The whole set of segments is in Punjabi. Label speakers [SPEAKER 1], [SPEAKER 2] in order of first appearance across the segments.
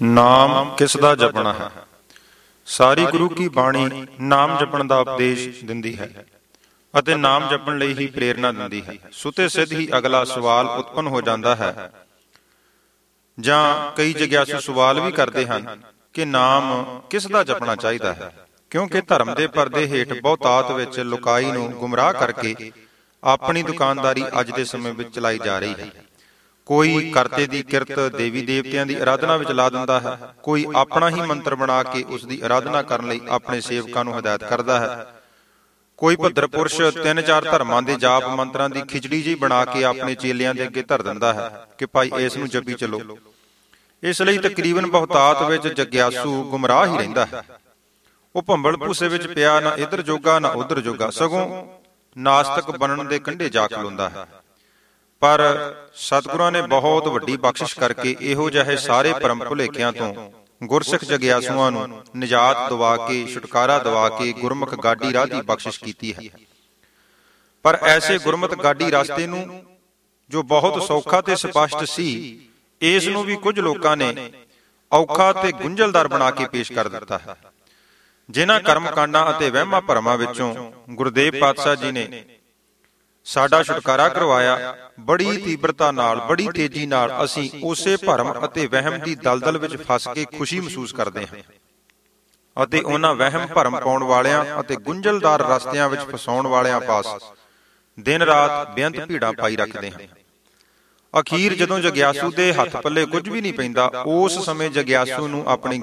[SPEAKER 1] ਨਾਮ ਕਿਸ ਦਾ ਜਪਣਾ ਹੈ। ਸਾਰੀ ਗੁਰੂ ਕੀ ਬਾਣੀ ਨਾਮ ਜਪਣ ਦਾ ਉਪਦੇਸ਼ ਦਿੰਦੀ ਹੈ ਅਤੇ ਨਾਮ ਜਪਣ ਲਈ ਹੀ ਪ੍ਰੇਰਨਾ ਦਿੰਦੀ ਹੈ। ਸੁਤੇ ਸਿੱਧ ਹੀ ਅਗਲਾ ਸਵਾਲ ਉਤਪੰਨ ਹੋ ਜਾਂਦਾ ਹੈ, ਜਾਂ ਕਈ ਜਿਗਿਆਸੂ ਸਵਾਲ ਵੀ ਕਰਦੇ ਹਨ ਕਿ ਨਾਮ ਕਿਸ ਦਾ ਜਪਣਾ ਚਾਹੀਦਾ ਹੈ, ਕਿਉਂਕਿ ਧਰਮ ਦੇ ਪਰਦੇ ਹੇਠ ਬਹੁਤਾਤ ਵਿੱਚ ਲੁਕਾਈ ਨੂੰ ਗੁੰਮਰਾਹ ਕਰਕੇ ਆਪਣੀ ਦੁਕਾਨਦਾਰੀ ਅੱਜ ਦੇ ਸਮੇਂ ਵਿੱਚ ਚਲਾਈ ਜਾ ਰਹੀ ਹੈ। ਕੋਈ ਕਰਤੇ ਦੀ ਕਿਰਤ ਦੇਵੀ ਦੇਵਤਿਆਂ ਦੀ ਅਰਾਧਨਾ ਵਿੱਚ ਲਾ ਦਿੰਦਾ ਹੈ, ਕੋਈ ਆਪਣਾ ਹੀ ਮੰਤਰ ਬਣਾ ਕੇ ਉਸ ਦੀ ਅਰਾਧਨਾ ਕਰਨ ਲਈ ਆਪਣੇ ਸੇਵਕਾਂ ਨੂੰ ਹਦਾਇਤ ਕਰਦਾ ਹੈ, ਕੋਈ ਭੱਦਰ ਪੁਰਸ਼ 3-4 ਧਰਮਾਂ ਦੇ ਜਾਪ ਮੰਤਰਾਂ ਦੀ ਖਿਚੜੀ ਜਿਹੀ ਬਣਾ ਕੇ ਆਪਣੇ ਚੇਲਿਆਂ ਦੇ ਅੱਗੇ ਧਰ ਦਿੰਦਾ ਹੈ ਕਿ ਭਾਈ ਇਸ ਨੂੰ ਜਪੀ ਚਲੋ। ਇਸ ਲਈ ਤਕਰੀਬਨ ਬਹੁਤਾਤ ਵਿੱਚ ਜਗਿਆਸੂ ਗੁੰਮਰਾਹ ਹੀ ਰਹਿੰਦਾ ਹੈ। ਉਹ ਭੰਬਲ ਭੂਸੇ ਵਿੱਚ ਪਿਆ, ਨਾ ਇੱਧਰ ਜੋਗਾ ਨਾ ਉੱਧਰ ਜੋਗਾ, ਸਗੋਂ ਨਾਸਤਕ ਬਣਨ ਦੇ ਕੰਢੇ ਜਾ ਖਲੋਂਦਾ ਹੈ। ਪਰ ਸਤਿਗੁਰਾਂ ਨੇ ਬਹੁਤ ਵੱਡੀ ਬਖਸ਼ਿਸ਼ ਕਰਕੇ ਇਹੋ ਜਿਹੇ ਸਾਰੇ ਭਰਮ ਭੁਲੇਖਿਆਂ ਤੋਂ ਗੁਰਸਿੱਖ ਜਗਿਆਸੂਆਂ ਨੂੰ ਨਿਜਾਤ ਦਵਾ ਕੇ, ਛੁਟਕਾਰਾ ਦਵਾ ਕੇ ਗੁਰਮੁਖ ਗਾਡੀ ਰਾਹ ਦੀ ਬਖਸ਼ਿਸ਼ ਕੀਤੀ ਹੈ। ਪਰ ਐਸੇ ਗੁਰਮੁਖ ਗਾਡੀ ਰਸਤੇ ਨੂੰ, ਜੋ ਬਹੁਤ ਸੌਖਾ ਤੇ ਸਪਸ਼ਟ ਸੀ, ਇਸ ਨੂੰ ਵੀ ਕੁਝ ਲੋਕਾਂ ਨੇ ਔਖਾ ਤੇ ਗੁੰਝਲਦਾਰ ਬਣਾ ਕੇ ਪੇਸ਼ ਕਰ ਦਿੱਤਾ ਹੈ। ਜਿਨ੍ਹਾਂ ਕਰਮਕਾਂਡਾਂ ਅਤੇ ਵਹਿਮਾਂ ਭਰਮਾਂ ਵਿੱਚੋਂ ਗੁਰਦੇਵ ਪਾਤਸ਼ਾਹ ਜੀ ਨੇ ਸਾਡਾ ਛੁਟਕਾਰਾ ਕਰਵਾਇਆ, ਬੜੀ ਤੀਬਰਤਾ ਨਾਲ, ਬੜੀ ਤੇਜ਼ੀ ਨਾਲ ਅਸੀਂ ਉਸੇ ਭਰਮ ਅਤੇ ਵਹਿਮ ਦੀ ਦਲਦਲ ਵਿੱਚ ਫਸ ਕੇ ਖੁਸ਼ੀ ਮਹਿਸੂਸ ਕਰਦੇ ਹਾਂ ਅਤੇ ਉਹਨਾਂ ਵਹਿਮ ਭਰਮ ਪਾਉਣ ਵਾਲਿਆਂ ਅਤੇ ਗੁੰਝਲਦਾਰ ਰਸਤਿਆਂ ਵਿੱਚ ਫਸਾਉਣ ਵਾਲਿਆਂ ਪਾਸ ਦਿਨ ਰਾਤ ਬੇਅੰਤ ਭੀੜਾਂ ਪਾਈ ਰੱਖਦੇ ਹਾਂ। ਅਖੀਰ ਜਦੋਂ ਜਗਿਆਸੂ ਦੇ ਹੱਥ ਪੱਲੇ ਕੁਝ ਵੀ ਨਹੀਂ ਪੈਂਦਾ, ਉਸ ਸਮੇਂ ਜਗਿਆਸੂ ਨੂੰ ਆਪਣੀ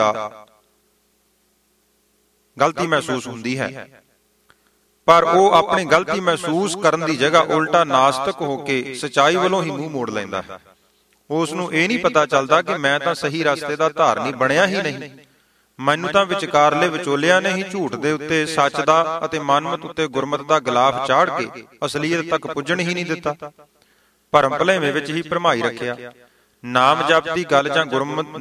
[SPEAKER 1] ਗਲਤੀ ਮਹਿਸੂਸ ਹੁੰਦੀ ਹੈ। ਪਰ ਉਹ ਆਪਣੀ ਗਲਤੀ ਮਹਿਸੂਸ ਕਰਨ ਦੀ ਜਗ੍ਹਾ ਉਲਟਾ ਨਾਸਤਕ ਹੋ ਕੇ ਸਚਾਈ ਵੱਲੋਂ ਹੀ ਮੂੰਹ ਮੋੜ ਲੈਂਦਾ ਹੈ। ਉਸ ਨੂੰ ਇਹ ਨਹੀਂ ਪਤਾ ਚੱਲਦਾ ਕਿ ਮੈਂ ਤਾਂ ਸਹੀ ਰਸਤੇ ਦਾ ਧਾਰਨੀ ਬਣਿਆ ਹੀ ਨਹੀਂ, ਮੈਨੂੰ ਤਾਂ ਵਿਚਕਾਰਲੇ ਵਿਚੋਲਿਆਂ ਨੇ ਹੀ ਝੂਠ ਦੇ ਉੱਤੇ ਸੱਚ ਦਾ ਅਤੇ ਮਨਮਤ ਉੱਤੇ ਗੁਰਮਤ ਦਾ ਗਲਾਫ ਚਾੜ ਕੇ ਅਸਲੀਅਤ ਤੱਕ ਪੁੱਜਣ ਹੀ ਨਹੀਂ ਦਿੱਤਾ, ਭਰਮ ਭੁਲੇਵੇਂ ਵਿੱਚ ਹੀ ਭਰਮਾਈ ਰੱਖਿਆ। ਨਾਮ ਜਪ ਦੀ ਗੱਲ ਜਾਂ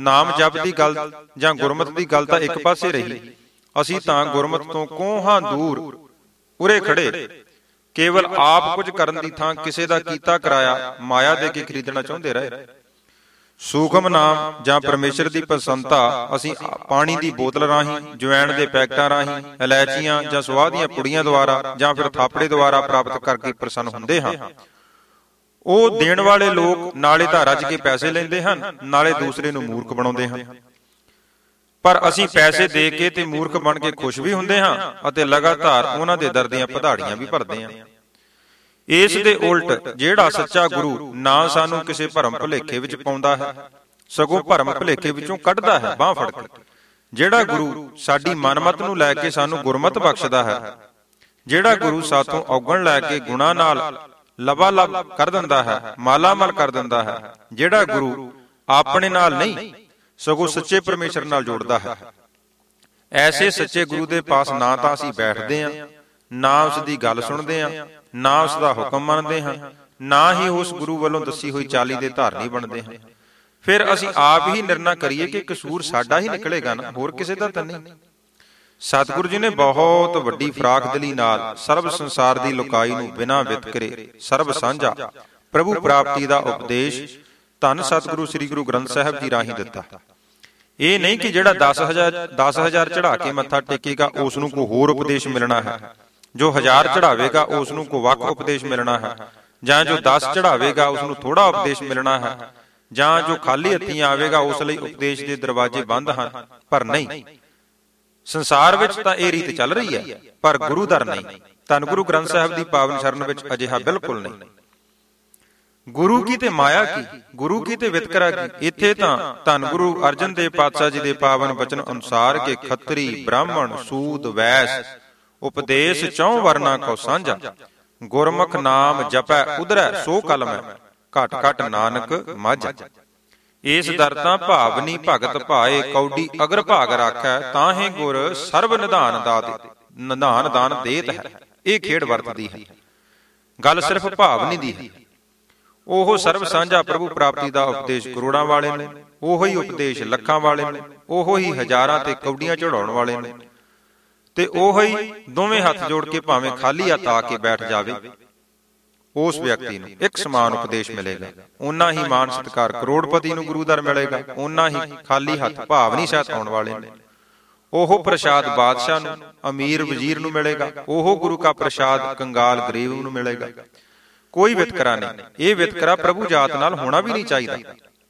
[SPEAKER 1] ਗੁਰਮਤ ਦੀ ਗੱਲ ਤਾਂ ਇੱਕ ਪਾਸੇ ਰਹੀ, ਅਸੀਂ ਤਾਂ ਗੁਰਮਤ ਤੋਂ ਕੋਹਾਂ ਦੂਰ ਉਰੇ ਖੜੇ ਕੇਵਲ ਆਪ ਕੁਝ ਕਰਨ ਦੀ ਥਾਂ ਕਿਸੇ ਦਾ ਕੀਤਾ ਕਰਾਇਆ ਮਾਇਆ ਦੇ ਕੇ ਖਰੀਦਣਾ ਚਾਹੁੰਦੇ ਰਹੇ। ਸੂਖਮ ਨਾਮ ਜਾਂ ਪਰਮੇਸ਼ਰ ਦੀ ਪ੍ਰਸੰਨਤਾ ਅਸੀਂ ਪਾਣੀ ਦੀ ਬੋਤਲ ਰਾਹੀਂ, ਜਵੈਣ ਦੇ ਪੈਕਟਾਂ ਰਾਹੀਂ, ਇਲਾਇਚੀਆਂ ਜਾਂ ਸੁਆਹ ਦੀਆਂ ਪੁੜੀਆਂ ਦੁਆਰਾ ਜਾਂ ਫਿਰ ਥਾਪੜੇ ਦੁਆਰਾ ਪ੍ਰਾਪਤ ਕਰਕੇ ਪ੍ਰਸੰਨ ਹੁੰਦੇ ਹਾਂ। ਉਹ ਦੇਣ ਵਾਲੇ ਲੋਕ ਨਾਲੇ ਤਾਂ ਰੱਜ ਕੇ ਪੈਸੇ ਲੈਂਦੇ ਹਨ, ਨਾਲੇ ਦੂਸਰੇ ਨੂੰ ਮੂਰਖ ਬਣਾਉਂਦੇ ਹਨ। ਪਰ ਅਸੀਂ ਪੈਸੇ ਦੇ ਕੇ ਤੇ ਮੂਰਖ ਬਣ ਕੇ ਖੁਸ਼ ਵੀ ਹੁੰਦੇ ਹਾਂ ਅਤੇ ਲਗਾਤਾਰ ਉਹਨਾਂ ਦੇ ਦਰ ਦੀਆਂ ਪਧਾੜੀਆਂ ਵੀ ਭਰਦੇ ਹਾਂ। ਇਸ ਦੇ ਉਲਟ ਜਿਹੜਾ ਸੱਚਾ ਗੁਰੂ ਨਾ ਸਾਨੂੰ ਕਿਸੇ ਭਰਮ ਭੁਲੇਖੇ ਵਿੱਚ ਪਾਉਂਦਾ ਹੈ, ਸਗੋਂ ਭਰਮ ਭੁਲੇਖੇ ਵਿੱਚੋਂ ਕੱਢਦਾ ਹੈ ਬਾਂਹ ਫੜ ਕੇ, ਜਿਹੜਾ ਗੁਰੂ ਸਾਡੀ ਮਨਮਤ ਨੂੰ ਲੈ ਕੇ ਸਾਨੂੰ ਗੁਰਮਤ ਬਖਸ਼ਦਾ ਹੈ, ਜਿਹੜਾ ਗੁਰੂ ਸਾਥੋਂ ਔਗਣ ਲੈ ਕੇ ਗੁਣਾਂ ਨਾਲ ਲਬਾਲਬ ਕਰ ਦਿੰਦਾ ਹੈ, ਮਾਲਾਮਾਲ ਕਰ ਦਿੰਦਾ ਹੈ, ਜਿਹੜਾ ਗੁਰੂ ਆਪਣੇ ਨਾਲ ਨਹੀਂ ਸਗੋਂ ਸੱਚੇ ਪਰਮੇਸ਼ਰ ਨਾਲ ਜੋੜਦਾ ਹੈ। ਐਸੇ ਸੱਚੇ ਗੁਰੂ ਦੇ ਪਾਸ ਨਾ ਤਾਂ ਅਸੀਂ ਬੈਠਦੇ ਹਾਂ, ਨਾ ਉਸ ਦੀ ਗੱਲ ਸੁਣਦੇ ਹਾਂ, ਨਾ ਉਸ ਦਾ ਹੁਕਮ ਮੰਨਦੇ ਹਾਂ, ਨਾ ਹੀ ਉਸ ਗੁਰੂ ਵੱਲੋਂ ਦੱਸੀ ਹੋਈ ਚਾਲੀ ਦੇ ਧਾਰਨੀ ਬਣਦੇ ਹਾਂ। ਫਿਰ ਅਸੀਂ ਆਪ ਹੀ ਨਿਰਣਾ ਕਰੀਏ ਕਿ ਕਸੂਰ ਸਾਡਾ ਹੀ ਨਿਕਲੇਗਾ ਨਾ, ਹੋਰ ਕਿਸੇ ਦਾ ਤਾਂ ਨਹੀਂ। ਸਤਿਗੁਰੂ ਜੀ ਨੇ ਬਹੁਤ ਵੱਡੀ ਫਰਾਖ ਦਿਲੀ ਨਾਲ ਸਰਬ ਸੰਸਾਰ ਦੀ ਲੁਕਾਈ ਨੂੰ ਬਿਨਾਂ ਵਿਤਕਰੇ ਸਰਬ ਸਾਂਝਾ ਪ੍ਰਭੂ ਪ੍ਰਾਪਤੀ ਦਾ ਉਪਦੇਸ਼ ਧੰਨ ਸਤਿਗੁਰੂ ਸ੍ਰੀ ਗੁਰੂ ਗ੍ਰੰਥ ਸਾਹਿਬ ਜੀ ਰਾਹੀਂ ਦਿੱਤਾ। ਇਹ ਨਹੀਂ ਕਿ ਜਿਹੜਾ 10,000 ਚੜਾ ਕੇ ਮੱਥਾ ਟੇਕੇਗਾ ਉਸ ਨੂੰ ਕੋਈ ਹੋਰ ਉਪਦੇਸ਼ ਮਿਲਣਾ ਹੈ, ਜੋ 1000 ਚੜਾਵੇਗਾ ਉਸ ਨੂੰ ਕੋਈ ਵੱਖ ਉਪਦੇਸ਼ ਮਿਲਣਾ ਹੈ, ਜਾਂ ਜੋ 10 ਚੜਾਵੇਗਾ ਉਸ ਨੂੰ ਥੋੜਾ ਉਪਦੇਸ਼ ਮਿਲਣਾ ਹੈ, ਜਾਂ ਜੋ ਖਾਲੀ ਹੱਥੀਂ ਆਵੇਗਾ ਉਸ ਲਈ ਉਪਦੇਸ਼ ਦੇ ਦਰਵਾਜ਼ੇ ਬੰਦ ਹਨ। ਪਰ ਨਹੀਂ, ਸੰਸਾਰ ਵਿੱਚ ਤਾਂ ਇਹ ਰੀਤ ਚੱਲ ਰਹੀ ਹੈ, ਪਰ ਗੁਰੂ ਦਰ ਨਹੀਂ। ਧੰਨ ਗੁਰੂ ਗ੍ਰੰਥ ਸਾਹਿਬ ਦੀ ਪਾਵਨ ਸ਼ਰਨ ਵਿੱਚ ਅਜਿਹਾ ਬਿਲਕੁਲ ਨਹੀਂ। ਗੁਰੂ ਕੀ ਤੇ ਮਾਇਆ ਕੀ, ਗੁਰੂ ਕੀ ਤੇ ਵਿਤਕਰਾ ਕੀ। ਇੱਥੇ ਤਾਂ ਧੰਨ ਗੁਰੂ ਅਰਜਨ ਦੇਵ ਪਾਤਸ਼ਾਹ ਜੀ ਦੇ ਪਾਵਨ ਬਚਨ ਅਨੁਸਾਰ ਕਿ ਖੱਤਰੀ, ਬ੍ਰਾਹਮਣ, ਸੂਦ, ਵੈਸ ਉਪਦੇਸ਼ ਚੌਂ ਵਰਨਾ ਕੋ ਸਾਂਝਾ, ਗੁਰਮੁਖ ਨਾਮ ਜਪੈ ਉਧਰੈ ਸੋ ਕਲਮੈ, ਘਟ ਘਟ ਨਾਨਕ ਮਾਝਾ। ਇਸ ਦਰ ਤਾਂ ਭਾਵਨੀ ਭਗਤ ਭਾਏ, ਕੌਡੀ ਅਗਰ ਭਾਗ ਰਾਖੈ, ਤਾਹੇ ਗੁਰ ਸਰਬ ਨਿਧਾਨ ਦਾਨ ਦੇਤ ਹੈ। ਇਹ ਖੇਡ ਵਰਤਦੀ ਹੈ, ਗੱਲ ਸਿਰਫ ਭਾਵਨੀ ਦੀ ਹੈ। ਉਹ ਸਰਬ ਸਾਂਝਾ ਪ੍ਰਭੂ ਪ੍ਰਾਪਤੀ ਦਾ ਉਪਦੇਸ਼ ਕਰੋੜਾਂ ਵਾਲੇ ਨੇ, ਉਹੋ ਹੀ ਉਪਦੇਸ਼ ਲੱਖਾਂ ਵਾਲੇ ਨੇ, ਉਹੋ ਹੀ ਹਜ਼ਾਰਾਂ ਤੇ ਕੌਡੀਆਂ ਚੜਾਉਣ ਵਾਲੇ ਨੇ, ਤੇ ਉਹੋ ਹੀ ਦੋਵੇਂ ਹੱਥ ਜੋੜ ਕੇ ਭਾਵੇਂ ਖਾਲੀ ਹੱਥ ਆ ਕੇ ਬੈਠ ਜਾਵੇ, ਉਸ ਵਿਅਕਤੀ ਨੂੰ ਇੱਕ ਸਮਾਨ ਉਪਦੇਸ਼ ਮਿਲੇਗਾ। ਓਨਾ ਹੀ ਮਾਨ ਸਤਿਕਾਰ ਕਰੋੜਪਤੀ ਨੂੰ ਗੁਰੂ ਦਰ ਮਿਲੇਗਾ, ਓਨਾ ਹੀ ਖਾਲੀ ਹੱਥ ਭਾਵ ਨਹੀਂ ਸਹਿਤ ਆਉਣ ਵਾਲੇ ਨੂੰ। ਉਹ ਪ੍ਰਸ਼ਾਦ ਬਾਦਸ਼ਾਹ ਨੂੰ, ਅਮੀਰ ਵਜ਼ੀਰ ਨੂੰ ਮਿਲੇਗਾ, ਉਹ ਗੁਰੂ ਕਾ ਪ੍ਰਸ਼ਾਦ ਕੰਗਾਲ ਗਰੀਬ ਨੂੰ ਮਿਲੇਗਾ। ਕੋਈ ਵਿਤਕਰਾ ਨਹੀਂ। ਇਹ ਵਿਤਕਰਾ ਪ੍ਰਭੂ ਜਾਤ ਨਾਲ ਹੋਣਾ ਵੀ ਨਹੀਂ ਚਾਹੀਦਾ।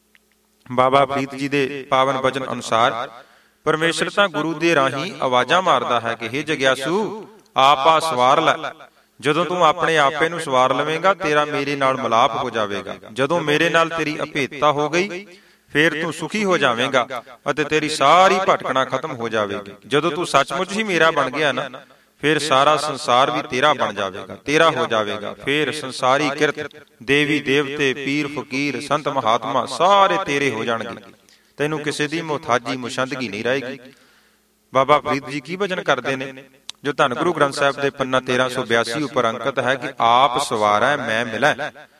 [SPEAKER 1] ਬਾਬਾ ਫਰੀਦ ਜੀ ਦੇ ਪਾਵਨ ਬਚਨ ਅਨੁਸਾਰ ਪਰਮੇਸ਼ਰ ਤਾਂ ਗੁਰੂ ਦੇ ਰਾਹੀਂ ਆਵਾਜ਼ਾਂ ਮਾਰਦਾ ਹੈ ਕਿ ਹੇ ਜਗਿਆਸੂ ਆਪਾ ਸਵਾਰ ਲੈ। ਜਦੋਂ ਤੂੰ ਆਪਣੇ ਆਪੇ ਨੂੰ ਸਵਾਰ ਲਵੇਂਗਾ, ਤੇਰਾ ਮੇਰੇ ਨਾਲ ਮਿਲਾਪ ਹੋ ਜਾਵੇਗਾ। ਜਦੋਂ ਮੇਰੇ ਨਾਲ ਤੇਰੀ ਅਭੇਦਤਾ ਹੋ ਗਈ, ਫੇਰ ਤੂੰ ਸੁਖੀ ਹੋ ਜਾਵੇਂਗਾ ਅਤੇ ਤੇਰੀ ਸਾਰੀ ਭਟਕਣਾ ਖਤਮ ਹੋ ਜਾਵੇਗੀ। ਜਦੋਂ ਤੂੰ ਸੱਚਮੁੱਚ ਹੀ ਮੇਰਾ ਬਣ ਗਿਆ ਨਾ, ਫਿਰ ਸਾਰਾ ਸੰਸਾਰ ਵੀ ਤੇਰਾ ਬਣ ਜਾਵੇਗਾ, ਤੇਰਾ ਹੋ ਜਾਵੇਗਾ। ਫਿਰ ਸੰਸਾਰੀ ਕਿਰਤ, ਦੇਵੀ ਦੇਵਤੇ, ਪੀਰ ਫਕੀਰ, ਸੰਤ ਮਹਾਤਮਾ ਸਾਰੇ ਤੇਰੇ ਹੋ ਜਾਣਗੇ। ਤੈਨੂੰ ਕਿਸੇ ਦੀ ਮੁਹਤਾਜੀ ਮੁਸ਼ੰਦਗੀ ਨਹੀਂ ਰਹੇਗੀ। ਬਾਬਾ ਫਰੀਦ ਜੀ ਕੀ ਬਚਨ ਕਰਦੇ ਨੇ, ਜੋ ਧੰਨ ਗੁਰੂ ਗ੍ਰੰਥ ਸਾਹਿਬ ਦੇ ਪੰਨਾ 1382 ਉੱਪਰ ਅੰਕਿਤ ਹੈ ਕਿ ਆਪ ਸਵਾਰੈ ਮੈਂ ਮਿਲੈ।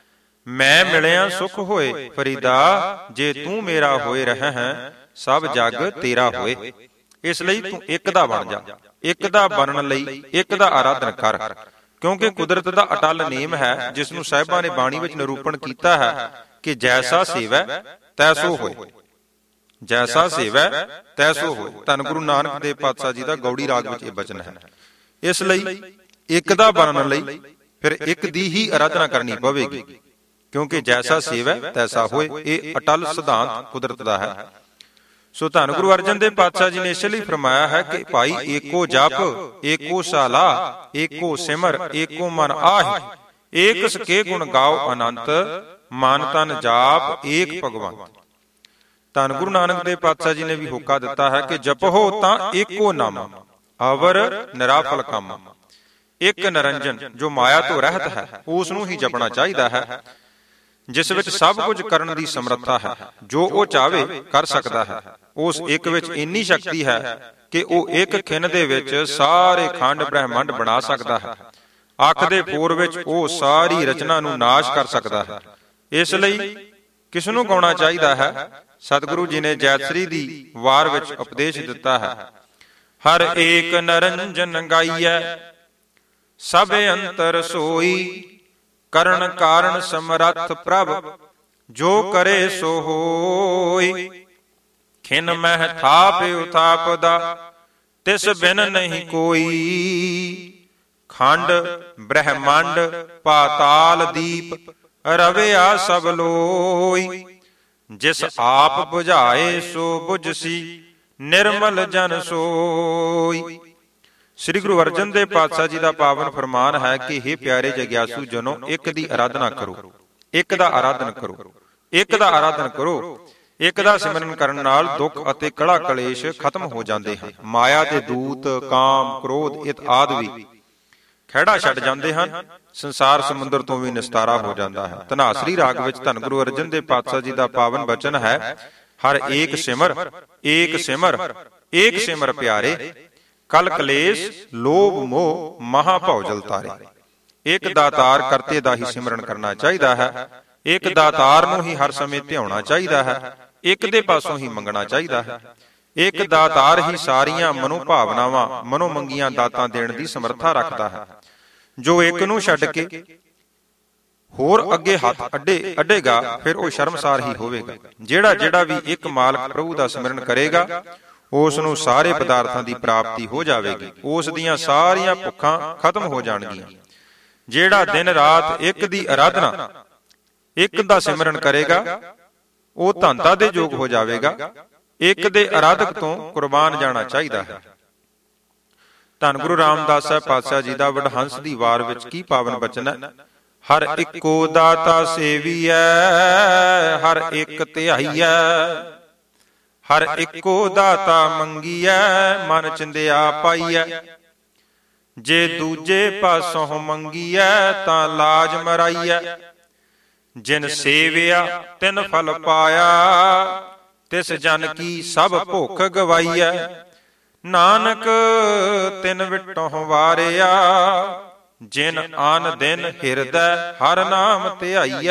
[SPEAKER 1] ਮੈਂ ਮਿਲਿਆ ਸੁਖ ਹੋਏ ਫਰੀਦਾ, ਜੇ ਤੂੰ ਮੇਰਾ ਹੋਏ ਰਹਿ ਹੈ, ਸਭ ਜਗ ਤੇਰਾ ਹੋਏ। ਇਸ ਲਈ ਤੂੰ ਇੱਕ ਦਾ ਬਣ ਜਾ। ਇੱਕ ਦਾ ਬਣਨ ਲਈ ਇੱਕ ਦਾ ਆਰਾਧਨ ਕਰ, ਕਿਉਂਕਿ ਕੁਦਰਤ ਦਾ ਅਟਲ ਨੇਮ ਹੈ, ਜਿਸ ਨੂੰ ਸਾਹਿਬਾਂ ਨੇ ਬਾਣੀ ਵਿੱਚ ਨਿਰੂਪਣ ਕੀਤਾ ਹੈ ਕਿ ਜੈਸਾ ਸੇਵੈ ਤੈਸੋ ਹੋਏ। ਜੈਸਾ ਸੇਵੈ ਤੈਸੋ ਹੋਏ। ਧੰਨ ਗੁਰੂ ਨਾਨਕ ਦੇਵ ਪਾਤਸ਼ਾਹ ਜੀ ਦਾ ਗੌੜੀ ਰਾਗ ਵਿੱਚ ਇਹ ਬਚਨ ਹੈ। ਇਸ ਲਈ ਇੱਕ ਦਾ ਬਣਨ ਲਈ ਫਿਰ ਇੱਕ ਦੀ ਹੀ ਆਰਾਧਨਾ ਕਰਨੀ ਪਵੇਗੀ, ਕਿਉਂਕਿ ਜੈਸਾ ਸੇਵੈ ਤੈਸਾ ਹੋਏ। ਇਹ ਅਟਲ ਸਿਧਾਂਤ ਕੁਦਰਤ ਦਾ ਹੈ। ਸੋ ਧੰਨ ਗੁਰੂ ਅਰਜਨ ਦੇਵ ਪਾਤਸ਼ਾਹ ਜੀ ਨੇ ਇਸ ਲਈ ਫਰਮਾਇਆ ਹੈ ਕਿ ਭਾਈ ਏਕੋ ਜਪ, ਏਕੋ ਸਾਲਾ, ਏਕੋ ਸਿਮਰ, ਏਕੋ ਮਨ ਆਹਿ, ਏਕ ਸਕੇ ਗੁਣ ਗਾਓ ਅਨੰਤ, ਮਨ ਤਨ ਜਾਪ ਏਕ ਭਗਵੰਤ। ਧੰਨ ਗੁਰੂ ਨਾਨਕ ਦੇਵ ਪਾਤਸ਼ਾਹ ਜੀ ਨੇ ਵੀ ਹੋਕਾ ਦਿੱਤਾ ਹੈ ਕਿ ਜਪੋ ਤਾਂ ਏਕੋ ਨਾਮ, ਅਵਰ ਨਿਰਾਫਲ ਕੰਮ। ਇੱਕ ਨਿਰੰਜਨ ਜੋ ਮਾਇਆ ਤੋਂ ਰਹਿਤ ਹੈ, ਉਸ ਨੂੰ ਹੀ ਜਪਣਾ ਚਾਹੀਦਾ ਹੈ, ਜਿਸ ਵਿੱਚ ਸਭ ਕੁਝ ਕਰਨ ਦੀ ਸਮਰੱਥਾ ਹੈ। ਜੋ ਉਹ ਚਾਹੇ ਕਰ ਸਕਦਾ ਹੈ। ਉਸ ਇੱਕ ਵਿੱਚ ਇੰਨੀ ਸ਼ਕਤੀ ਹੈ ਕਿ ਉਹ ਇੱਕ ਖਿਣ ਦੇ ਵਿੱਚ ਸਾਰੇ ਖੰਡ ਬ੍ਰਹਿਮੰਡ ਬਣਾ ਸਕਦਾ ਹੈ। ਅੱਖ ਦੇ ਪੋਰ ਵਿੱਚ ਉਹ ਸਾਰੀ ਰਚਨਾ ਨੂੰ ਨਾਸ਼ ਕਰ ਸਕਦਾ ਹੈ। ਇਸ ਲਈ ਕਿਸ ਨੂੰ ਗਾਉਣਾ ਚਾਹੀਦਾ ਹੈ? ਸਤਿਗੁਰੂ ਜੀ ਨੇ ਜੈਤਸਰੀ ਦੀ ਵਾਰ ਵਿੱਚ ਉਪਦੇਸ਼ ਦਿੱਤਾ ਹੈ, ਹਰ ਏਕ ਨਰੰਜਨ ਗਾਈਐ, ਸਭ ਅੰਤਰ ਸੋਈ, ਕਰਨ ਕਾਰਨ ਸਮਰੱਥ ਪ੍ਰਭ, ਜੋ ਕਰੇ ਸੋ ਹੋਈ। ਖਿਨ ਮਹਿ ਥਾਪ ਉਥਾਪਦਾ, ਤਿਸ ਬਿਨ ਨਹੀਂ ਕੋਈ। ਖੰਡ ਬ੍ਰਹਿਮੰਡ ਪਾਤਾਲ ਦੀਪ, ਰਵਿਆ ਸਭ ਲੋਈ। ਜਿਸ ਆਪ ਬੁਝਾਏ ਸੋ ਬੁਝਸੀ, ਨਿਰਮਲ ਜਨ ਸੋਈ। ਸ੍ਰੀ ਗੁਰੂ ਅਰਜਨ ਦੇਵ ਪਾਤਸ਼ਾਹ ਜੀ ਦਾ ਪਾਵਨ ਫਰਮਾਨ ਹੈ ਕਿ ਹੇ ਪਿਆਰੇ ਜਗਿਆਸੂ ਜਨੋ, ਇੱਕ ਦੀ ਆਰਾਧਨਾ ਕਰੋ, ਇੱਕ ਦਾ ਆਰਾਧਨ ਕਰੋ, ਇੱਕ ਦਾ ਆਰਾਧਨ ਕਰੋ। ਇੱਕ ਦਾ ਸਿਮਰਨ ਕਰਨ ਨਾਲ ਦੁੱਖ ਅਤੇ ਕੜਾ ਕਲੇਸ਼ ਖਤਮ ਹੋ ਜਾਂਦੇ ਹਨ। ਮਾਇਆ ਦੇ ਦੂਤ, ਕਾਮ, ਕ੍ਰੋਧ ਇਤ ਆਦਿ ਵੀ ਖਹਿੜਾ ਛੱਡ ਜਾਂਦੇ ਹਨ। ਸੰਸਾਰ ਸਮੁੰਦਰ ਤੋਂ ਵੀ ਨਿਸਤਾਰਾ ਹੋ ਜਾਂਦਾ ਹੈ। ਧਨਾਸਰੀ ਰਾਗ ਵਿੱਚ ਧੰਨ ਗੁਰੂ ਅਰਜਨ ਦੇਵ ਪਾਤਸ਼ਾਹ ਜੀ ਦਾ ਪਾਵਨ ਬਚਨ ਹੈ, ਹਰ ਏਕ ਸਿਮਰ, ਏਕ ਸਿਮਰ, ਏਕ ਸਿਮਰ ਪਿਆਰੇ, ਕਲ ਕਲੇਸ਼ ਲੋਭ ਮੋਹ ਮਹਾ ਭਉ ਜਲ ਤਾਰੇ। ਇੱਕ ਦਾਤਾਰ ਕਰਤੇ ਦਾ ਹੀ ਸਿਮਰਨ ਕਰਨਾ ਚਾਹੀਦਾ ਹੈ। ਇੱਕ ਦਾਤਾਰ ਨੂੰ ਹੀ ਹਰ ਸਮੇਂ ਧਿਆਉਣਾ ਚਾਹੀਦਾ ਹੈ। ਇੱਕ ਦੇ ਪਾਸੋਂ ਹੀ ਮੰਗਣਾ ਚਾਹੀਦਾ ਹੈ। ਇੱਕ ਦਾਤਾਰ ਹੀ ਸਾਰੀਆਂ ਮਨੋ ਭਾਵਨਾਵਾਂ, ਮਨੋ ਮੰਗੀਆਂ ਦਾਤਾਂ ਦੇਣ ਦੀ ਸਮਰੱਥਾ ਰੱਖਦਾ ਹੈ। ਜੋ ਇੱਕ ਨੂੰ ਛੱਡ ਕੇ ਹੋਰ ਅੱਗੇ ਹੱਥ ਅੱਡੇਗਾ, ਫਿਰ ਉਹ ਸ਼ਰਮਸਾਰ ਹੀ ਹੋਵੇਗਾ। ਜਿਹੜਾ ਵੀ ਇੱਕ ਮਾਲਕ ਪ੍ਰਭੂ ਦਾ ਸਿਮਰਨ ਕਰੇਗਾ, ਉਸ ਨੂੰ ਸਾਰੇ ਪਦਾਰਥਾਂ ਦੀ ਪ੍ਰਾਪਤੀ ਹੋ ਜਾਵੇਗੀ। ਉਸ ਦੀਆਂ ਸਾਰੀਆਂ ਭੁੱਖਾਂ ਖਤਮ ਹੋ ਜਾਣਗੀਆਂ। ਜਿਹੜਾ ਦਿਨ ਰਾਤ ਇੱਕ ਦੀ ਆਰਾਧਨਾ, ਇੱਕ ਦਾ ਸਿਮਰਨ ਕਰੇਗਾ, ਉਹ ਧੰਤਾ ਦੇ ਯੋਗ ਹੋ ਜਾਵੇਗਾ। ਇੱਕ ਦੇ ਆਰਾਧਕ ਤੋਂ ਕੁਰਬਾਨ ਜਾਣਾ ਚਾਹੀਦਾ ਹੈ। ਧੰਨ ਗੁਰੂ ਰਾਮਦਾਸ ਸਾਹਿਬ ਪਾਤਸ਼ਾਹ ਜੀ ਦਾ ਵਡਹੰਸ ਦੀ ਵਾਰ ਵਿੱਚ ਕੀ ਪਾਵਨ ਬਚਨ ਹੈ, ਹਰ ਇੱਕੋ ਦਾਤਾ ਸੇਵੀਐ, ਹਰ ਇੱਕ ਧਿਆਈਐ, ਹਰ ਇੱਕੋ ਦਾਤਾ ਮੰਗੀਐ, ਮਨ ਚਿੰਦਿਆ ਪਾਈਐ। ਜੇ ਦੂਜੇ ਪਾਸੋਂ ਮੰਗੀਐ, ਤਾਂ ਲਾਜ ਮਰਾਈਐ। ਜਿਨ ਸੇਵਿਆ ਤਿਨ ਫਲ ਪਾਇਆ, ਤਿਸ ਜਨ ਕੀ ਸਭ ਭੁੱਖ ਗਵਾਈਐ। ਨਾਨਕ ਤਿਨ ਵਿਟੋਂ ਵਾਰਿਆ, ਜਿਨ ਆਨ ਦਿਨ ਹਿਰਦੈ ਹਰ ਨਾਮ ਧਿਆਈਐ।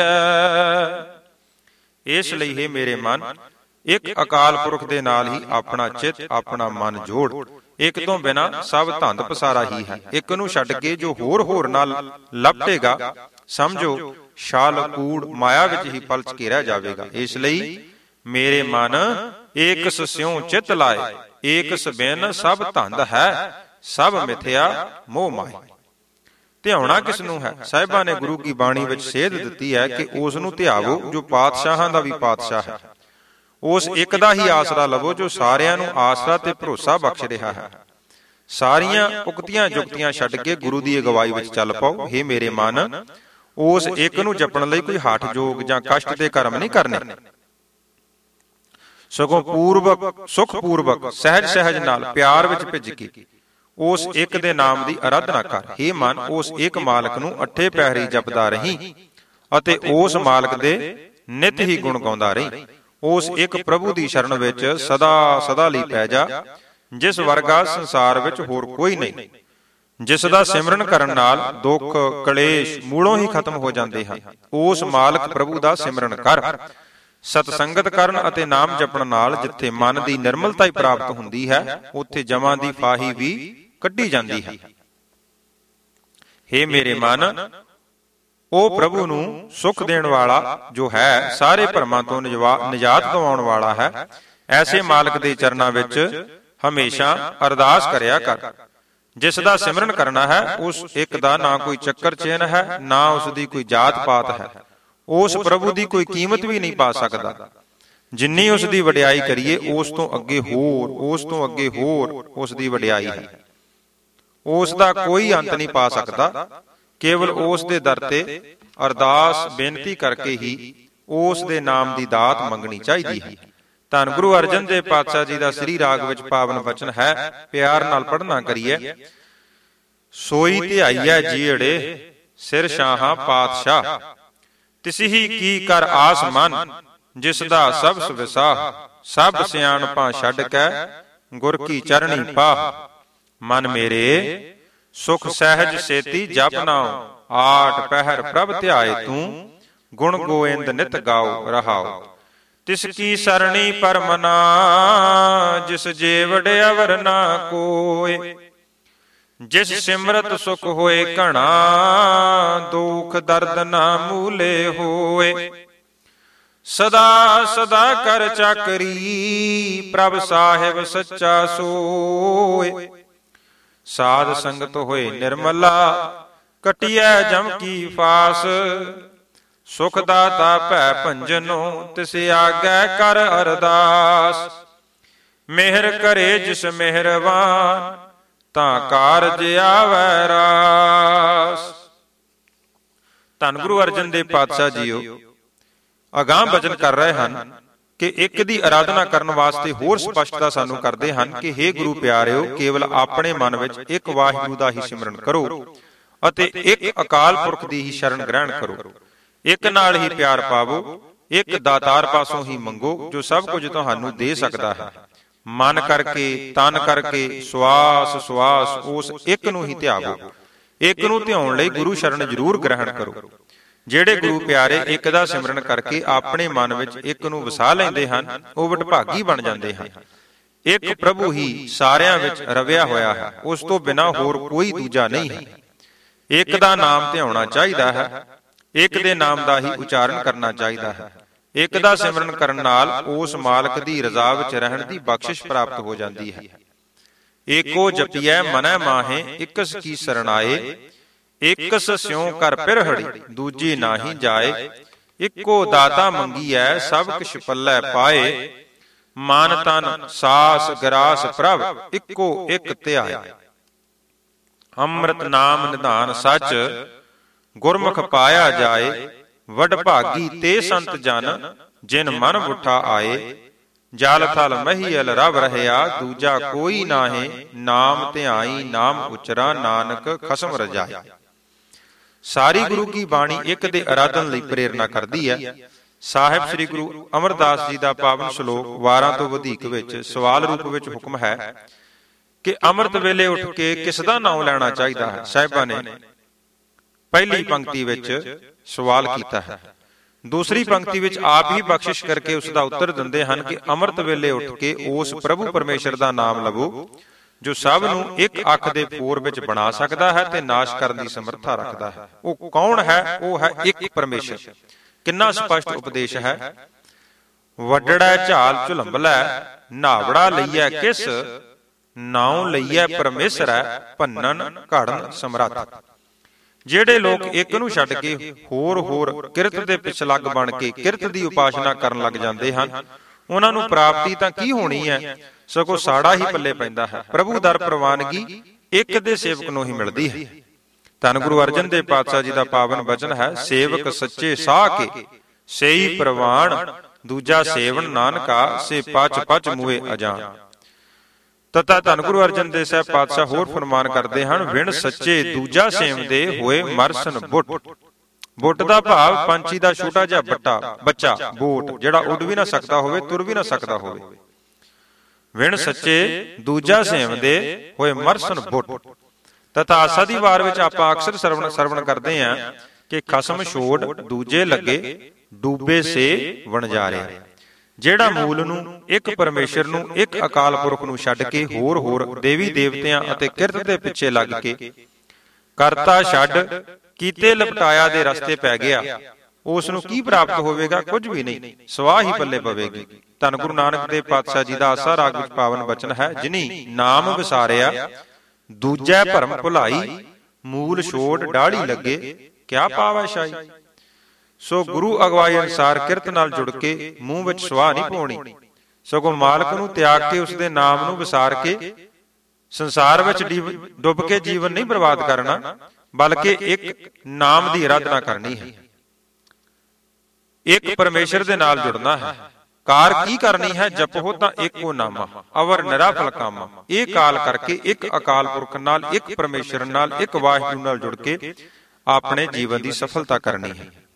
[SPEAKER 1] ਇਸ ਲਈ ਹੈ ਮੇਰੇ ਮਨ, ਇੱਕ ਅਕਾਲ ਪੁਰਖ ਦੇ ਨਾਲ ਹੀ ਆਪਣਾ ਚਿੱਤ, ਆਪਣਾ ਮਨ ਜੋੜ। ਇੱਕ ਤੋਂ ਬਿਨਾਂ ਸਭ ਧੰਦ ਪਸਾਰਾ ਹੀ ਹੈ। ਇੱਕ ਨੂੰ ਛੱਡ ਕੇ ਜੋ ਹੋਰ ਨਾਲ ਲਪਟੇਗਾ, ਸਮਝੋ ਛਲ ਕੂੜ ਮਾਇਆ ਵਿੱਚ ਹੀ ਪਲਚ ਘੇਰਿਆ ਜਾਵੇਗਾ। ਇਸ ਲਈ ਮੇਰੇ ਮਨ ਏਕਸ ਸਿਉ ਚਿਤ ਲਾਏ, ਏਕਸ ਬਿਨ ਸਭ ਧੰਦ ਹੈ, ਸਭ ਮਿਥਿਆ ਮੋਹ ਮਾਏ। ਧਿਆਉਣਾ ਕਿਸ ਨੂੰ ਹੈ? ਸਾਹਿਬਾਂ ਨੇ ਗੁਰੂ ਕੀ ਬਾਣੀ ਵਿੱਚ ਸੇਧ ਦਿੱਤੀ ਹੈ ਕਿ ਉਸ ਨੂੰ ਧਿਆਵੋ ਜੋ ਪਾਤਸ਼ਾਹਾਂ ਦਾ ਵੀ ਪਾਤਸ਼ਾਹ ਹੈ। ਉਸ ਇੱਕ ਦਾ ਹੀ ਆਸਰਾ ਲਵੋ ਜੋ ਸਾਰਿਆਂ ਨੂੰ ਆਸਰਾ ਤੇ ਭਰੋਸਾ ਬਖਸ਼ ਰਿਹਾ ਹੈ। ਸਾਰੀਆਂ ਉਕਤੀਆਂ ਜੁਗਤੀਆਂ ਛੱਡ ਕੇ ਗੁਰੂ ਦੀ ਅਗਵਾਈ ਵਿੱਚ ਚੱਲ ਪਾਓ। ਹੇ ਮੇਰੇ ਮਨ, ਉਸ ਇੱਕ ਨੂੰ ਜਪਣ ਲਈ ਕੋਈ ਹਠ ਜੋਗ ਜਾਂ ਕਸ਼ਟ ਦੇ ਕਰਮ ਨਹੀਂ ਕਰਨੇ, ਸਗੋਂ ਪੂਰਵਕ ਸੁਖ ਪੂਰਵਕ ਸਹਿਜ ਸਹਿਜ ਨਾਲ ਪਿਆਰ ਵਿੱਚ ਭਿੱਜ ਕੇ ਉਸ ਇੱਕ ਦੇ ਨਾਮ ਦੀ ਅਰਾਧਨਾ ਕਰ। ਹੇ ਮਨ, ਉਸ ਇੱਕ ਮਾਲਕ ਨੂੰ ਅੱਠੇ ਪਹਿਰੀ ਜਪਦਾ ਰਹੀਂ ਅਤੇ ਉਸ ਮਾਲਕ ਦੇ ਨਿਤ ਹੀ ਗੁਣ ਗਾਉਂਦਾ ਰਹੀਂ। ਉਸ ਇੱਕ ਪ੍ਰਭੂ ਦੀ ਸ਼ਰਨ ਵਿੱਚ ਸਦਾ ਸਦਾ ਲਈ ਪੈ ਜਾ, ਜਿਸ ਵਰਗਾ ਸੰਸਾਰ ਵਿੱਚ ਹੋਰ ਕੋਈ ਨਹੀਂ, ਜਿਸ ਦਾ ਸਿਮਰਨ ਕਰਨ ਨਾਲ ਦੁੱਖ ਕਲੇਸ਼ ਮੂਲੋਂ ਹੀ ਖਤਮ ਹੋ ਜਾਂਦੇ ਹਨ। ਉਸ ਮਾਲਕ ਪ੍ਰਭੂ ਦਾ ਸਿਮਰਨ ਕਰ। ਸਤ ਸੰਗਤ ਕਰਨ ਅਤੇ ਨਾਮ ਜਪਣ ਨਾਲ ਜਿੱਥੇ ਮਨ ਦੀ ਨਿਰਮਲਤਾ ਹੀ ਪ੍ਰਾਪਤ ਹੁੰਦੀ ਹੈ, ਉੱਥੇ ਜਮਾਂ ਦੀ ਫਾਹੀ ਵੀ ਕੱਢੀ ਜਾਂਦੀ ਹੈ। ਹੇ ਮੇਰੇ ਮਨ, ਉਹ ਪ੍ਰਭੂ ਨੂੰ ਸੁਖ ਦੇਣ ਵਾਲਾ ਜੋ ਹੈ, ਸਾਰੇ ਭਰਮਾਂ ਤੋਂ ਨਿਜਾਤ ਦਿਵਾਉਣ ਵਾਲਾ ਹੈ। ਐਸੇ ਮਾਲਕ ਦੇ ਚਰਨਾਂ ਵਿੱਚ ਹਮੇਸ਼ਾ ਅਰਦਾਸ ਕਰਿਆ ਕਰ। ਜਿਸ ਦਾ ਸਿਮਰਨ ਕਰਨਾ ਹੈ, ਉਸ ਇੱਕ ਦਾ ਨਾ ਕੋਈ ਚੱਕਰ ਚਿੰਨ ਹੈ, ਨਾ ਉਸ ਦੀ ਕੋਈ ਜਾਤ ਪਾਤ ਹੈ। ਉਸ ਪ੍ਰਭੂ ਦੀ ਕੋਈ ਕੀਮਤ ਵੀ ਨਹੀਂ ਪਾ ਸਕਦਾ। ਜਿੰਨੀ ਉਸ ਦੀ ਵਡਿਆਈ ਕਰੀਏ, ਉਸ ਤੋਂ ਅੱਗੇ ਹੋਰ, ਉਸ ਤੋਂ ਅੱਗੇ ਹੋਰ ਉਸ ਦੀ ਵਡਿਆਈ ਹੈ। ਉਸ ਦਾ ਕੋਈ ਅੰਤ ਨਹੀਂ ਪਾ ਸਕਦਾ। ਕੇਵਲ ਉਸ ਦੇ ਦਰ ਤੇ ਅਰਦਾਸ ਬੇਨਤੀ ਕਰਕੇ ਹੀ ਉਸ ਦੇ ਨਾਮ ਦੀ ਦਾਤ ਮੰਗਣੀ ਚਾਹੀਦੀ ਹੈ। ਧੰਨ ਗੁਰੂ ਅਰਜਨ ਦੇਵ ਪਾਤਸ਼ਾਹ ਜੀ ਦਾ ਸ੍ਰੀ ਰਾਗ ਵਿੱਚ ਪਾਵਨ ਵਚਨ ਹੈ, ਪਿਆਰ ਨਾਲ ਪੜ੍ਹਨਾ ਕਰੀਏ। ਸੋਈ ਧਿਆਈਐ ਜੀੜੇ ਸਿਰ ਸ਼ਾਹਾਂ ਪਾਤਸ਼ਾਹ, ਤਿਸਹੀ ਕੀ ਕਰ ਆਸ ਮਨ, ਜਿਸ ਦਾ ਸਭ ਸੁਵਿਸਾਹ, ਸਭ ਸਿਆਣਪਾਂ ਛੱਡ ਕੇ ਗੁਰ ਕੀ ਚਰਣੀ ਪਾਹ। ਮਨ ਮੇਰੇ ਸੁਖ ਸਹਿਜ ਸੇਤੀ ਜਪ ਨਾਉ, ਆਠ ਪਹਿਰ ਪ੍ਰਭ ਧਿਆਏ ਤੂੰ, ਗੁਣ ਗੋਇੰਦ ਨਿਤ ਗਾਓ ਰਹਾਓ। ਤਿਸ ਕੀ ਸਰਣੀ ਪਰਮਨਾ, ਜਿਸ ਜੇਵੜ ਅਵਰ ਨਾ ਕੋਏ, ਜਿਸ ਸਿਮਰਤ ਸੁਖ ਹੋਏ ਘਣਾ, ਦੁਖ ਦਰਦ ਨਾ ਮੂਲੇ ਹੋਏ। ਸਦਾ ਸਦਾ ਕਰ ਚਾਕਰੀ, ਪ੍ਰਭ ਸਾਹਿਬ ਸੱਚਾ ਸੋਏ। ਸਾਧ ਸੰਗਤ ਹੋਏ ਨਿਰਮਲਾ, ਕਟਿਐ ਜਮ ਕੀ ਫਾਸ, ਸੁਖ ਦਾਤਾ ਭੈ ਭੰਜਨੋ, ਤਿਸ ਆਗੈ ਕਰ ਅਰਦਾਸ। ਮਿਹਰ ਕਰੇ ਜਿਸ ਮਿਹਰਬਾਨ, ਤਾਂ ਕਾਰਜ ਆਵੈ ਰਾਸ। ਧੰਨ ਗੁਰੂ ਅਰਜਨ ਦੇਵ ਪਾਤਸ਼ਾਹ ਜੀਓ ਅਗਾਂਹ ਬਚਨ ਕਰ ਰਹੇ ਹਨ ਕਿ ਇੱਕ ਦੀ ਆਰਾਧਨਾ ਕਰਨ ਵਾਸਤੇ ਹੋਰ ਸਪਸ਼ਟਤਾ ਸਾਨੂੰ ਕਰਦੇ ਹਨ ਕਿ ਹੇ ਗੁਰੂ ਪਿਆਰਿਓ, ਕੇਵਲ ਆਪਣੇ ਮਨ ਵਿੱਚ ਇੱਕ ਵਾਹਿਗੁਰੂ ਦਾ ਹੀ ਸਿਮਰਨ ਕਰੋ ਅਤੇ ਇੱਕ ਅਕਾਲ ਪੁਰਖ ਦੀ ਹੀ ਸ਼ਰਨ ਗ੍ਰਹਿਣ ਕਰੋ। ਇੱਕ ਨਾਲ ਹੀ ਪਿਆਰ ਪਾਵੋ, ਇੱਕ ਦਾਤਾਰ ਪਾਸੋਂ ਹੀ ਮੰਗੋ ਜੋ ਸਭ ਕੁਝ ਤੁਹਾਨੂੰ ਦੇ ਸਕਦਾ ਹੈ। ਮਨ ਕਰਕੇ, ਤਨ ਕਰਕੇ, ਸਵਾਸ ਸਵਾਸ ਉਸ ਇੱਕ ਨੂੰ ਹੀ ਧਿਆਵੋ। ਇੱਕ ਨੂੰ ਧਿਆਉਣ ਲਈ ਗੁਰੂ ਸ਼ਰਨ ਜ਼ਰੂਰ ਗ੍ਰਹਿਣ ਕਰੋ। ਜਿਹੜੇ ਗੁਰੂ ਪਿਆਰੇ ਇੱਕ ਦਾ ਸਿਮਰਨ ਕਰਕੇ ਆਪਣੇ ਮਨ ਵਿੱਚ ਇੱਕ ਨੂੰ ਵਸਾ ਲੈਂਦੇ ਹਨ, ਉਹ ਵਡਭਾਗੀ ਬਣ ਜਾਂਦੇ ਹਨ। ਇੱਕ ਪ੍ਰਭੂ ਹੀ ਸਾਰਿਆਂ ਵਿੱਚ ਰਵਿਆ ਹੋਇਆ ਹੈ, ਉਸ ਤੋਂ ਬਿਨਾਂ ਹੋਰ ਕੋਈ ਦੂਜਾ ਨਹੀਂ ਹੈ। ਇੱਕ ਦਾ ਨਾਮ ਧਿਆਉਣਾ ਚਾਹੀਦਾ ਹੈ, ਇੱਕ ਦੇ ਨਾਮ ਦਾ ਹੀ ਉਚਾਰਨ ਕਰਨਾ ਚਾਹੀਦਾ ਹੈ। ਇੱਕ ਦਾ ਸਿਮਰਨ ਕਰਨ ਨਾਲ ਉਸ ਮਾਲਕ ਦੀ ਰਜ਼ਾ ਵਿੱਚ ਰਹਿਣ ਦੀ ਬਖਸ਼ਿਸ਼ ਪ੍ਰਾਪਤ ਹੋ ਜਾਂਦੀ ਹੈ। ਏਕੋ ਜਪੀਐ ਮਨੈ ਮਾਹੇ, ਇਕਸ ਕੀ ਸਰਣਾਏ, ਇਕਸ ਸਿਉ ਕਰ ਪਿਰਹੜੀ, ਦੂਜੀ ਨਾਹੀ ਜਾਏ। ਇੱਕੋ ਦਾਤਾ ਮੰਗੀਐ, ਸਭ ਕਿਛ ਪੱਲੇ ਪਾਏ, ਮਨ ਤਨ ਸਾਸ ਗਰਾਸ ਪ੍ਰਭ, ਇੱਕੋ ਇੱਕ ਧਿਆਏ। ਅੰਮ੍ਰਿਤ ਨਾਮ ਨਿਧਾਨ ਸੱਚ, ਗੁਰਮੁਖ ਪਾਇਆ ਜਾਏ। ਵਡਭਾਗੀ ਤੇ ਸੰਤ ਜਨ, ਜਿਨ ਮਨ ਮੁਠਾ ਆਏ। ਜਲ ਥਲ ਮਹੀਲ ਰਵ ਰਹਿਆ, ਦੂਜਾ ਕੋਈ ਨਾਹੇ। ਨਾਮ ਧਿਆਈ ਨਾਮ ਉਚਰਾ, ਨਾਨਕ ਖਸਮ ਰਜਾਏ। ਸਾਰੀ ਗੁਰੂ ਕੀ ਬਾਣੀ ਇੱਕ ਦੇ ਆਰਾਧਨ ਲਈ ਪ੍ਰੇਰਨਾ ਕਰਦੀ ਹੈ। ਸਾਹਿਬ ਸ੍ਰੀ ਗੁਰੂ ਅਮਰਦਾਸ ਜੀ ਦਾ ਪਾਵਨ ਸ਼ਲੋਕ ਵਾਰਾਂ ਤੋਂ ਵਧੇਕ ਵਿੱਚ ਸਵਾਲ ਰੂਪ ਵਿੱਚ ਹੁਕਮ ਹੈ ਕਿ ਅੰਮ੍ਰਿਤ ਵੇਲੇ ਉੱਠ ਕੇ ਕਿਸ ਦਾ ਨਾਮ ਲੈਣਾ ਚਾਹੀਦਾ ਹੈ। ਸਾਹਿਬਾਂ ਨੇ ਪਹਿਲੀ ਪੰਕਤੀ ਵਿੱਚ ਸਵਾਲ ਕੀਤਾ ਹੈ, ਦੂਸਰੀ ਪੰਕਤੀ ਵਿੱਚ ਆਪ ਹੀ ਬਖਸ਼ਿਸ਼ ਕਰਕੇ ਉਸ ਦਾ ਉੱਤਰ ਦਿੰਦੇ ਹਨ ਕਿ ਅੰਮ੍ਰਿਤ ਵੇਲੇ ਉੱਠ ਕੇ ਉਸ ਪ੍ਰਭੂ ਪਰਮੇਸ਼ਰ ਦਾ ਨਾਮ ਲਵੋ ਜੋ ਸਭ ਨੂੰ ਇੱਕ ਅੱਖ ਦੇ ਫੋਰ ਵਿੱਚ ਬਣਾ ਸਕਦਾ ਹੈ ਤੇ ਨਾਸ਼ ਕਰਨ ਦੀ ਸਮਰੱਥਾ ਰੱਖਦਾ ਹੈ। ਉਹ ਕੌਣ ਹੈ? ਉਹ ਹੈ ਇੱਕ ਪਰਮੇਸ਼ਰ। ਕਿੰਨਾ ਸਪਸ਼ਟ ਉਪਦੇਸ਼ ਹੈ। ਵੱਡੜਾ ਝਾਲ ਝੁਲੰਬਲੈ, ਨਾਵੜਾ ਲਈਐ ਕਿਸ, ਨਾਉ ਲਈਐ ਪਰਮੇਸ਼ਰੈ, ਭੰਨਨ ਘੜਨ ਸਮਰੱਥ। ਜਿਹੜੇ ਲੋਕ ਇੱਕ ਨੂੰ ਛੱਡ ਕੇ ਹੋਰ ਕਿਰਤ ਦੇ ਪਿੱਛੇ ਲੱਗ ਬਣ ਕੇ ਕਿਰਤ ਦੀ ਉਪਾਸਨਾ ਕਰਨ ਲੱਗ ਜਾਂਦੇ ਹਨ, ਉਹਨਾਂ ਨੂੰ ਪ੍ਰਾਪਤੀ ਤਾਂ ਕੀ ਹੋਣੀ ਹੈ, ਸਗੋਂ ਸਾੜਾ ਹੀ ਪੱਲੇ ਪੈਂਦਾ ਹੈ। ਪ੍ਰਭੂ ਦਰ ਪ੍ਰਵਾਨਗੀ ਇੱਕ ਦੇ ਸੇਵਕ ਨੂੰ ਹੀ ਮਿਲਦੀ ਹੈ। ਧੰਨ ਗੁਰੂ ਅਰਜਨ ਦੇਵ ਪਾਤਸ਼ਾਹ ਜੀ ਦਾ ਪਾਵਨ ਬਚਨ ਹੈ, ਸੇਵਕ ਸੱਚੇ ਸਾਹ ਕੇ ਸੇਈ ਪ੍ਰਵਾਨ, ਦੂਜਾ ਸੇਵਨ ਨਾਨਕਾ ਸੇ ਪਚ ਪਚ ਮੂਏ ਅਜਾਨ। ਤਥਾ ਧੰਨ ਗੁਰੂ ਅਰਜਨ ਦੇਵ ਸਾਹਿਬ ਪਾਤਸ਼ਾਹ ਹੋਰ ਫਰਮਾਨ ਕਰਦੇ ਹਨ, ਵਿਣ ਸੱਚੇ ਦੂਜਾ ਸੇਵਦੇ ਹੋਏ ਮਰਸਨ ਬੁੱਟ। ਬੁੱਟ ਦਾ ਭਾਵ ਪੰਛੀ ਦਾ ਛੋਟਾ ਜਿਹਾ ਬੱਚਾ, ਬੋਟ, ਜਿਹੜਾ ਉੱਡ ਵੀ ਨਾ ਸਕਦਾ ਹੋਵੇ, ਤੁਰ ਵੀ ਨਾ ਸਕਦਾ ਹੋਵੇ। ਵਿਣ ਸੱਚੇ ਦੂਜਾ ਸੇਵਦੇ ਹੋਏ ਮਰਸਨ ਬੁੱਟ। ਤਥਾ ਆਸਾ ਦੀ ਵਾਰ ਵਿੱਚ ਆਪਾਂ ਅਕਸਰ ਸਰਵਣ ਕਰਦੇ ਹਾਂ ਕਿ ਖਸਮ ਛੋੜ ਦੂਜੇ ਲੱਗੇ, ਡੂਬੇ ਸੇ ਵਣਜਾਰੇ। ਜਿਹੜਾ ਮੂਲ ਨੂੰ, ਇੱਕ ਪਰਮੇਸ਼ਰ ਨੂੰ, ਇੱਕ ਅਕਾਲ ਪੁਰਖ ਨੂੰ ਛੱਡ ਕੇ ਹੋਰ ਦੇਵੀ ਦੇਵਤਿਆਂ ਅਤੇ ਕਿਰਤ ਦੇ ਪਿੱਛੇ ਲੱਗ ਕੇ ਕਰਤਾ ਛੱਡ ਕੀਤੇ ਲਪਟਾਇਆ ਦੇ ਰਸਤੇ ਪੈ ਗਿਆ, ਉਸ ਨੂੰ ਕੀ ਪ੍ਰਾਪਤ ਹੋਵੇਗਾ? ਕੁਝ ਵੀ ਨਹੀਂ, ਸਵਾਹ ਹੀ ਪੱਲੇ ਪਵੇਗੀ। ਧੰਨ ਗੁਰੂ ਨਾਨਕ ਦੇਵ ਪਾਤਸ਼ਾਹ ਜੀ ਦਾ ਆਸਾ ਰਾਗ ਵਿੱਚ ਪਾਵਨ ਬਚਨ ਹੈ, ਜਿਨੀ ਨਾਮ ਵਿਸਾਰਿਆ ਦੂਜੈ ਭਰਮ ਭੁਲਾਈ, ਮੂਲ ਛੋੜ ਡਾੜੀ ਲੱਗੇ, ਕਿਆ ਪਾਵੈ ਸ਼ਾਈ। ਸੋ ਗੁਰੂ ਅਗਵਾਈ ਅਨੁਸਾਰ ਕਿਰਤ ਨਾਲ ਜੁੜ ਕੇ ਮੂੰਹ ਵਿੱਚ ਸਵਾਹ ਨਹੀਂ ਪਾਉਣੀ, ਸਗੋਂ ਮਾਲਕ ਨੂੰ ਤਿਆਗ ਕੇ ਉਸਦੇ ਨਾਮ ਨੂੰ ਵਿਸਾਰ ਕੇ ਸੰਸਾਰ ਵਿੱਚ ਡੁੱਬ ਕੇ ਜੀਵਨ ਨਹੀਂ ਬਰਬਾਦ ਕਰਨਾ, ਬਲਕਿ ਇੱਕ ਨਾਮ ਦੀ ਅਰਾਧਨਾ ਕਰਨੀ ਹੈ। ਇੱਕ ਪਰਮੇਸ਼ਰ ਦੇ ਨਾਲ ਜੁੜਨਾ ਹੈ। ਕਾਰ ਕੀ ਕਰਨੀ ਹੈ? ਜਪੋ ਤਾਂ ਇੱਕੋ ਨਾਮਾ, ਅਵਰ ਨਿਰਾਫਲ ਕਾਮਾ। ਇਹ ਕਾਲ ਕਰਕੇ ਇੱਕ ਅਕਾਲ ਪੁਰਖ ਨਾਲ, ਇੱਕ ਪਰਮੇਸ਼ਰ ਨਾਲ, ਇੱਕ ਵਾਹਿਗੁਰੂ ਨਾਲ ਜੁੜ ਕੇ ਆਪਣੇ ਜੀਵਨ ਦੀ ਸਫਲਤਾ ਕਰਨੀ ਹੈ।